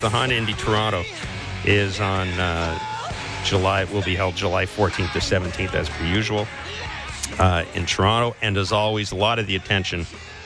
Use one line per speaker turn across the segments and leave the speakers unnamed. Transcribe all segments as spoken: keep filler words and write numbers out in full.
The Honda Indy Toronto is on uh, July, will be held July fourteenth to seventeenth as per usual uh, in Toronto. And as always, a lot of the attention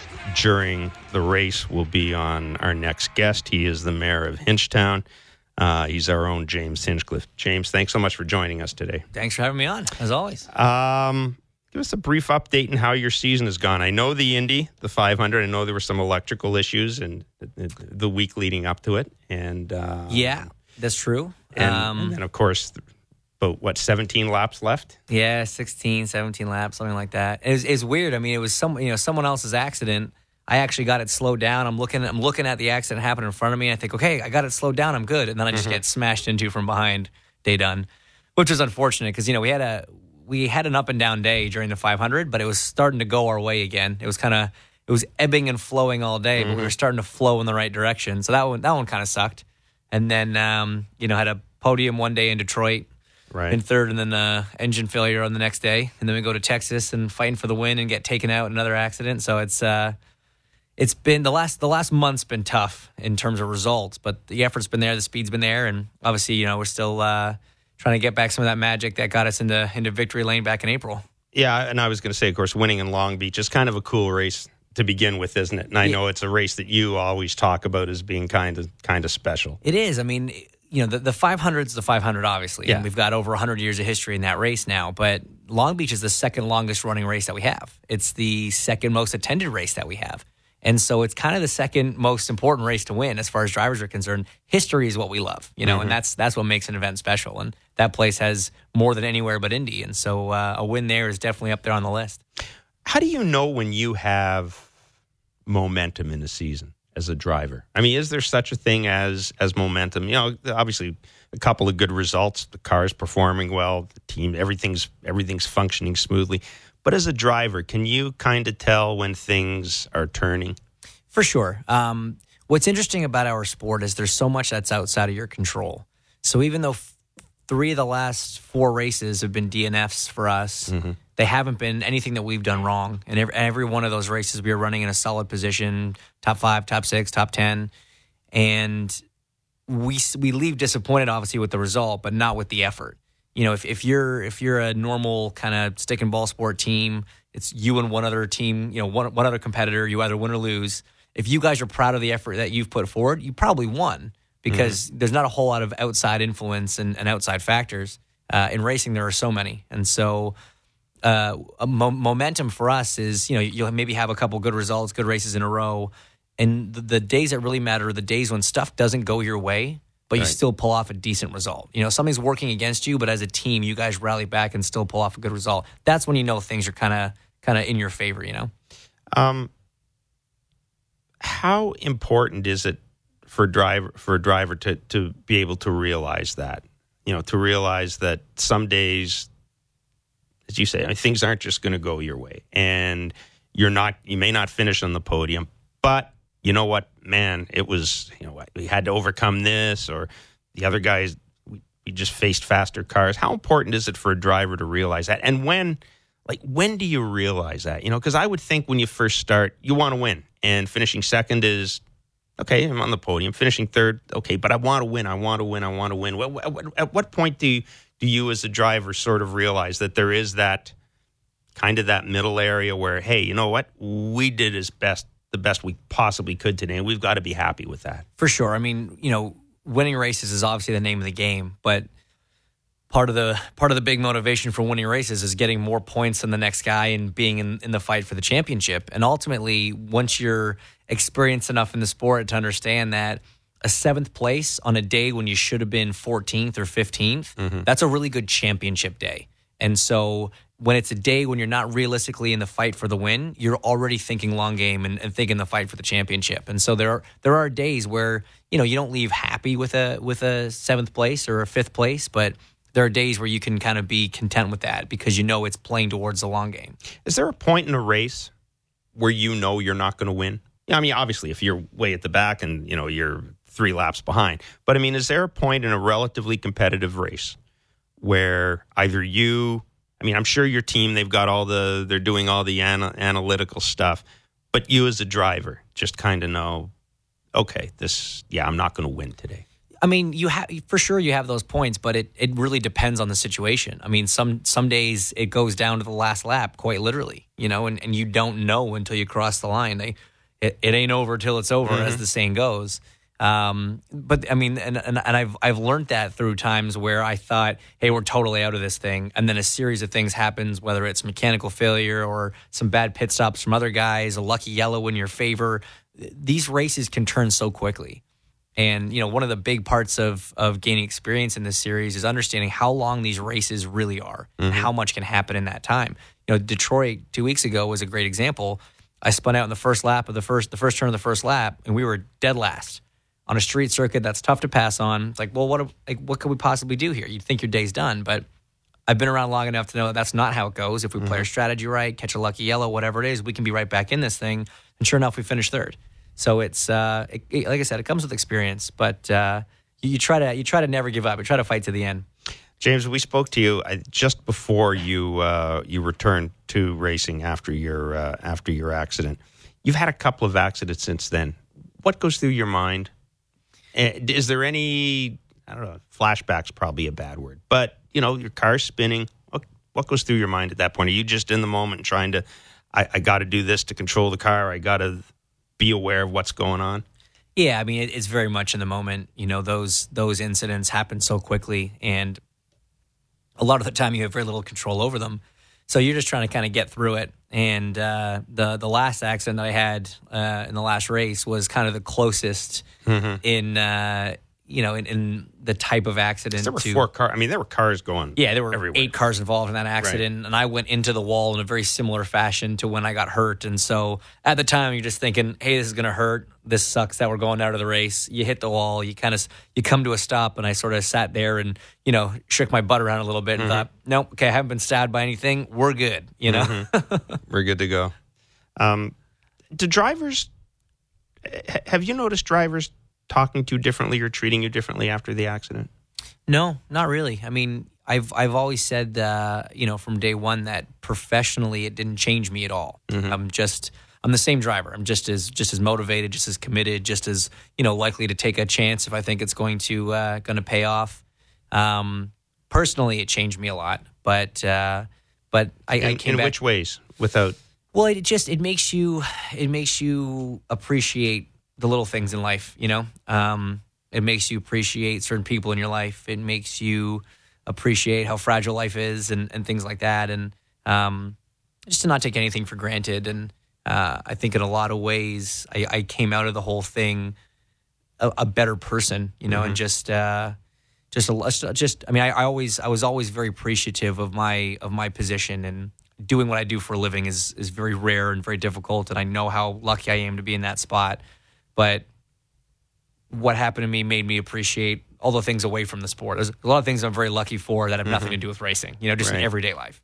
during the race will be on our next guest. He is the mayor of Hinchtown. Uh, he's our own James Hinchcliffe. James, thanks so much for joining us today.
Thanks for having me on, as always.
Um, give us a brief update on how your season has gone. I know the Indy, the five hundred. I know there were some electrical issues and the, the week leading up to it. And uh,
yeah, that's true.
And,
um,
and then, of course, about, what, seventeen laps left?
Yeah, sixteen, seventeen laps, something like that. It was, it's weird. I mean, it was some, you know, someone else's accident. I actually got it slowed down. I'm looking, I'm looking at the accident happen in front of me. And I think, okay, I got it slowed down. I'm good. And then I just mm-hmm. get smashed into from behind. Day done, which was unfortunate because you know we had a we had an up and down day during the five hundred, but it was starting to go our way again. It was kind of it was ebbing and flowing all day, mm-hmm. but we were starting to flow in the right direction. So that one that one kind of sucked. And then um, you know had a podium one day in Detroit,
right,
in third, and then uh, engine failure on the next day, and then we go to Texas and fighting for the win and get taken out in another accident. So it's. Uh, It's been the last the last month's been tough in terms of results, but the effort's been there, the speed's been there, and obviously, you know, we're still uh, trying to get back some of that magic that got us into into victory lane back in April.
Yeah, and I was going to say, of course, winning in Long Beach is kind of a cool race to begin with, isn't it? And I know it's a race that you always talk about as being kind of kind of special.
It is. I mean, you know, the, the five hundred's the five hundred, obviously,
yeah.
and we've got over one hundred years of history in that race now, but Long Beach is the second longest running race that we have. It's the second most attended race that we have. And so it's kind of the second most important race to win as far as drivers are concerned. History is what we love, you know, mm-hmm. and that's that's what makes an event special. And that place has more than anywhere but Indy. And so uh, a win there is definitely up there on the list.
How do you know when you have momentum in the season as a driver? I mean, is there such a thing as as momentum? You know, obviously a couple of good results, the car's performing well, the team, everything's everything's functioning smoothly. But as a driver, can you kind of tell when things are turning?
For sure. Um, what's interesting about our sport is there's so much that's outside of your control. So even though f- three of the last four races have been D N Fs for us, mm-hmm. they haven't been anything that we've done wrong. And every, every one of those races, we were running in a solid position, top five, top six, top ten. And we we leave disappointed, obviously, with the result, but not with the effort. You know, if, if you're if you're a normal kind of stick and ball sport team, it's you and one other team, you know, one one other competitor, you either win or lose. If you guys are proud of the effort that you've put forward, you probably won because mm-hmm. there's not a whole lot of outside influence and, and outside factors. Uh, in racing, there are so many. And so uh, a mo- momentum for us is, you know, you'll maybe have a couple good results, good races in a row. And the, the days that really matter are the days when stuff doesn't go your way, but you right. still pull off a decent result. You know, something's working against you, but as a team, you guys rally back and still pull off a good result. That's when you know things are kind of kind of in your favor, you know?
Um, how important is it for driver for a driver to, to be able to realize that? You know, to realize that some days, as you say, I mean, things aren't just going to go your way. And you're not, you may not finish on the podium, but you know what, man, it was, you know, we had to overcome this, or the other guys, we, we just faced faster cars. How important is it for a driver to realize that? And when, like, when do you realize that? You know, because I would think when you first start, you want to win. And finishing second is, okay, I'm on the podium. Finishing third, okay, but I want to win, I want to win, I want to win. At what point do you, do you as a driver sort of realize that there is that kind of that middle area where, hey, you know what, we did as best, the best we possibly could today, and we've got to be happy with that.
For sure. I mean, you know, winning races is obviously the name of the game, but part of the part of the big motivation for winning races is getting more points than the next guy and being in, in the fight for the championship. And ultimately, once you're experienced enough in the sport to understand that a seventh place on a day when you should have been fourteenth or fifteenth, mm-hmm. that's a really good championship day. And so when it's a day when you're not realistically in the fight for the win, you're already thinking long game and, and thinking the fight for the championship. And so there are there are days where, you know, you don't leave happy with a with a seventh place or a fifth place, but there are days where you can kind of be content with that because you know it's playing towards the long game.
Is there a point in a race where you know you're not going to win? Yeah, I mean, obviously, if you're way at the back and, you know, you're three laps behind. But, I mean, is there a point in a relatively competitive race where either you, I mean, I'm sure your team, they've got all the, they're doing all the ana- analytical stuff, but you as a driver just kind of know, okay, this, yeah, I'm not going to win today?
I mean, you have for sure you have those points, but it, it really depends on the situation. I mean, some some days it goes down to the last lap, quite literally, you know, and, and you don't know until you cross the line. They, it, it ain't over till it's over, mm-hmm. as the saying goes. Um, but I mean, and, and and I've I've learned that through times where I thought, hey, we're totally out of this thing, and then a series of things happens, whether it's mechanical failure or some bad pit stops from other guys, a lucky yellow in your favor. These races can turn so quickly. And, you know, one of the big parts of of gaining experience in this series is understanding how long these races really are, mm-hmm. and how much can happen in that time. You know, Detroit two weeks ago was a great example. I spun out in the first lap of the first the first turn of the first lap, and we were dead last on a street circuit that's tough to pass on. It's like, well, what like, what could we possibly do here? You'd think your day's done, but I've been around long enough to know that that's not how it goes. If we mm-hmm. play our strategy right, catch a lucky yellow, whatever it is, we can be right back in this thing. And sure enough, we finish third. So it's uh, it, it, like I said, it comes with experience, but uh, you, you try to you try to never give up. You try to fight to the end.
James, we spoke to you uh, just before you uh, you returned to racing after your uh, after your accident. You've had a couple of accidents since then. What goes through your mind? Is there any, I don't know, flashback's probably a bad word, but, you know, your car's spinning. What, what goes through your mind at that point? Are you just in the moment trying to, I, I got to do this to control the car. I got to be aware of what's going on?
Yeah, I mean, it, it's very much in the moment. You know, those those incidents happen so quickly, and a lot of the time you have very little control over them. So you're just trying to kind of get through it. And uh, the the last accident that I had uh, in the last race was kind of the closest mm-hmm. in uh, you know in, in the type of accident.
There were
to,
four cars. I mean, there were cars going.
Yeah, there were
everywhere.
eight cars involved in that accident, right. And I went into the wall in a very similar fashion to when I got hurt. And so at the time, you're just thinking, "Hey, this is going to hurt. This sucks that we're going out of the race." You hit the wall. You kind of you come to a stop, and I sort of sat there and you know shook my butt around a little bit and mm-hmm. thought, "Nope, okay, I haven't been stabbed by anything. We're good." You know,
mm-hmm. We're good to go. Um, do drivers? Have you noticed drivers talking to you differently or treating you differently after the accident?
No, not really. I mean, I've I've always said, uh, you know, from day one that professionally it didn't change me at all. Mm-hmm. I'm just I'm the same driver. I'm just as just as motivated, just as committed, just as you know likely to take a chance if I think it's going to uh, going to pay off. Um, personally, it changed me a lot, but uh, but I,
in,
I came
in
back,
which ways? Without
well, it just it makes you it makes you appreciate the little things in life. You know. Um, It makes you appreciate certain people in your life. It makes you appreciate how fragile life is and, and things like that. And um, just to not take anything for granted. And uh, I think in a lot of ways, I, I came out of the whole thing a, a better person, you know, mm-hmm. and just, uh, just, a, just. I mean, I, I always, I was always very appreciative of my of my position, and doing what I do for a living is is very rare and very difficult. And I know how lucky I am to be in that spot, but what happened to me made me appreciate all the things away from the sport. There's a lot of things I'm very lucky for that have nothing mm-hmm. to do with racing, you know, just
right.
in everyday life.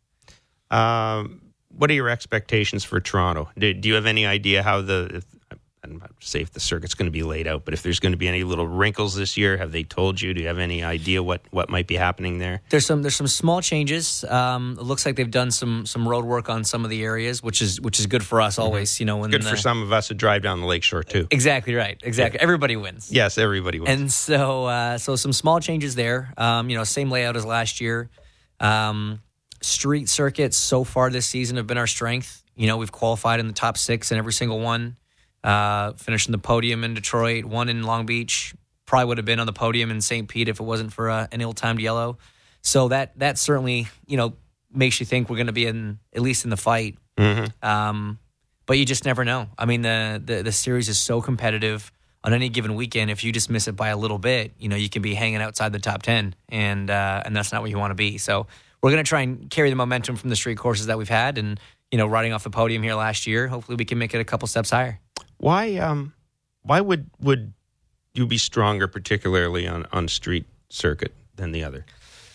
Um, what are your expectations for Toronto? Do, do you have any idea how the, if, I don't say if the circuit's going to be laid out, but if there's going to be any little wrinkles this year, have they told you? Do you have any idea what, what might be happening there?
There's some there's some small changes. Um, it looks like they've done some some road work on some of the areas, which is which is good for us always. Mm-hmm. You know, when
good
the,
for some of us to drive down the lakeshore too.
Exactly right. Exactly. Yeah. Everybody wins.
Yes, everybody wins.
And so uh, so some small changes there. Um, you know, same layout as last year. Um, street circuits so far this season have been our strength. You know, we've qualified in the top six in every single one. Uh, finishing the podium in Detroit, one in Long Beach. Probably would have been on the podium in Saint Pete if it wasn't for uh, an ill-timed yellow. So that that certainly, you know, makes you think we're going to be in at least in the fight. Mm-hmm. Um, but you just never know. I mean, the, the the series is so competitive. On any given weekend, if you just miss it by a little bit, you know, you can be hanging outside the top ten, and uh, and that's not what you want to be. So we're going to try and carry the momentum from the street courses that we've had, and you know, riding off the podium here last year. Hopefully, we can make it a couple steps higher.
Why um why would would you be stronger, particularly on, on street circuit, than the other?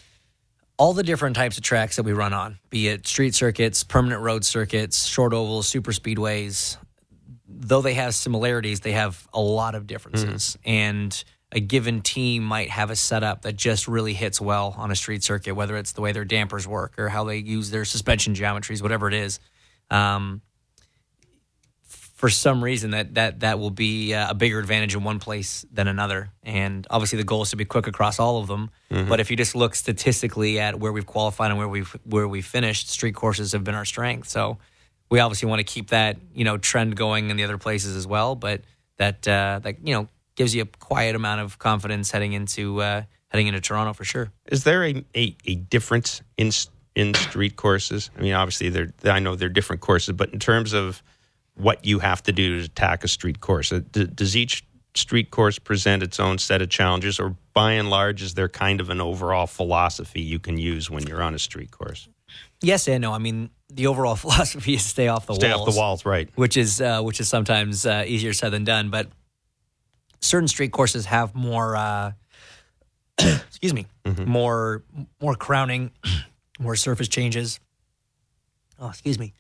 All the different types of tracks that we run on, be it street circuits, permanent road circuits, short ovals, super speedways, though they have similarities, they have a lot of differences. Mm-hmm. And a given team might have a setup that just really hits well on a street circuit, whether it's the way their dampers work or how they use their suspension geometries, whatever it is. Um for some reason that that that will be uh, a bigger advantage in one place than another. And obviously the goal is to be quick across all of them. Mm-hmm. But if you just look statistically at where we've qualified and where we've where we finished, street courses have been our strength. So we obviously want to keep that, you know, trend going in the other places as well. But that uh, that you know gives you a quiet amount of confidence heading into uh, heading into Toronto for sure.
Is there a a, a difference in in street courses? I mean, obviously they're I know they're different courses, but in terms of what you have to do to attack a street course, does each street course present its own set of challenges, or by and large, is there kind of an overall philosophy you can use when you're on a street course?
Yes and no. I mean, the overall philosophy is stay off the
stay
walls.
Stay off the walls, right.
Which is uh, which is sometimes uh, easier said than done. But certain street courses have more, uh, excuse me, mm-hmm. more more crowning, more surface changes. Oh, excuse me.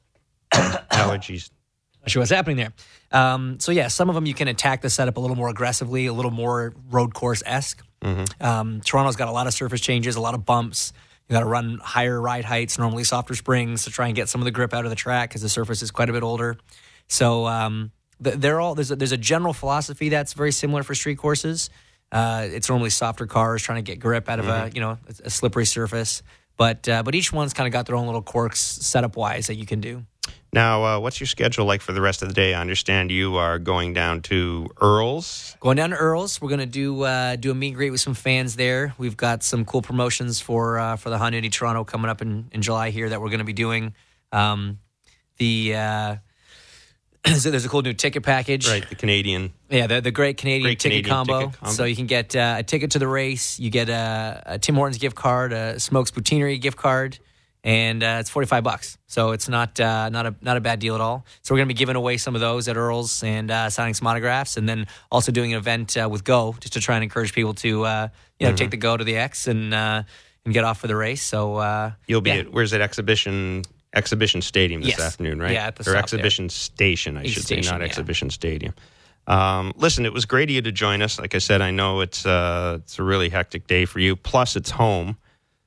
Allergies.
Not sure what's happening there. Um, so, yeah, some of them you can attack the setup a little more aggressively, a little more road course-esque. Mm-hmm. Um, Toronto's got a lot of surface changes, a lot of bumps. You got to run higher ride heights, normally softer springs to try and get some of the grip out of the track because the surface is quite a bit older. So um, they're all there's a, there's a general philosophy that's very similar for street courses. Uh, it's normally softer cars trying to get grip out of mm-hmm. a you know a, a slippery surface. But uh, but each one's kind of got their own little quirks setup-wise that you can do.
Now, uh, what's your schedule like for the rest of the day? I understand you are going down to Earl's.
Going down to Earl's. We're going to do uh, do a meet and greet with some fans there. We've got some cool promotions for uh, for the Honda Indy Toronto coming up in, in July here that we're going to be doing. Um, the uh, so there's a cool new ticket package.
Right, the Canadian.
Yeah, the, the great Canadian
great
ticket,
Canadian
combo.
ticket combo.
So you can get uh, a ticket to the race. You get a, a Tim Hortons gift card, a Smokes Poutineery gift card. And uh, it's forty-five bucks, so it's not uh, not a not a bad deal at all. So we're going to be giving away some of those at Earl's and uh, signing some autographs, and then also doing an event uh, with Go just to try and encourage people to uh, you know mm-hmm. take the Go to the X and uh, and get off for the race. So uh,
you'll be
yeah.
at where's it exhibition exhibition stadium this
yes.
afternoon, right?
Yeah, at the
or
stop
exhibition
there.
station, I should
station,
say, not
yeah.
exhibition stadium. Um, listen, it was great of you to join us. Like I said, I know it's uh, it's a really hectic day for you. Plus, it's home.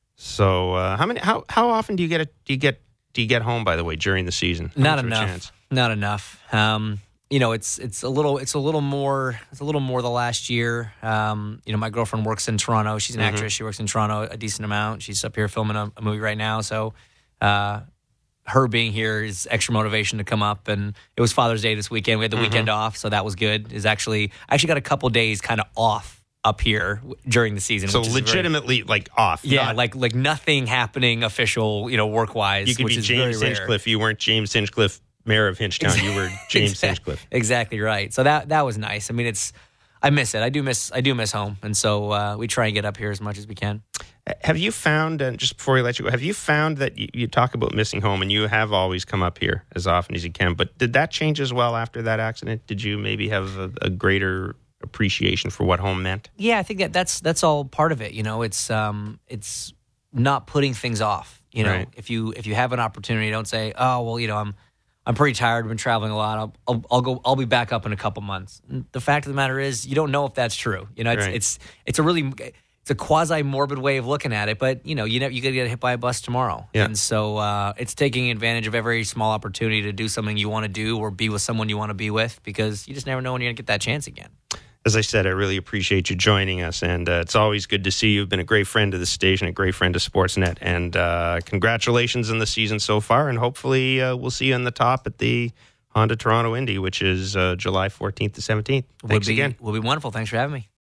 So uh, how many? How how often do you get a, do you get do you get home? By the way, during the season,
not enough. Not enough. Um, you know, it's it's a little it's a little more it's a little more the last year. Um, you know, my girlfriend works in Toronto. She's an mm-hmm. actress. She works in Toronto a decent amount. She's up here filming a, a movie right now. So, uh, her being here is extra motivation to come up. And it was Father's Day this weekend. We had the mm-hmm. weekend off, so that was good. Is actually I actually got a couple days kind of off up here during the season.
So legitimately very, like off.
Yeah,
not,
like like nothing happening official, you know, work-wise.
You could
which
be
is
James
very
Hinchcliffe. You weren't James Hinchcliffe, mayor of Hinchtown. You were James
exactly,
Hinchcliffe.
Exactly right. So that that was nice. I mean, it's I miss it. I do miss I do miss home. And so uh, we try and get up here as much as we can.
Have you found, and just before we let you go, have you found that you, you talk about missing home and you have always come up here as often as you can, but did that change as well after that accident? Did you maybe have a, a greater appreciation for what home meant?
Yeah, I think that that's that's all part of it. You know, it's um, it's not putting things off. You know,
right.
if you if you have an opportunity, don't say, oh well, you know, I'm I'm pretty tired. I've been traveling a lot. I'll I'll, I'll go. I'll be back up in a couple months. And the fact of the matter is, you don't know if that's true. You know, it's
right.
it's it's a really it's a quasi morbid way of looking at it. But you know, you know, you could get hit by a bus tomorrow,
yeah.
and so uh, it's taking advantage of every small opportunity to do something you want to do or be with someone you want to be with, because you just never know when you're gonna get that chance again.
As I said, I really appreciate you joining us, and uh, it's always good to see you. You've been a great friend of the station, a great friend of Sportsnet, and uh, congratulations on the season so far, and hopefully uh, we'll see you on the top at the Honda Toronto Indy, which is uh, July fourteenth to seventeenth. Thanks
would be,
again.
Will be wonderful. Thanks for having me.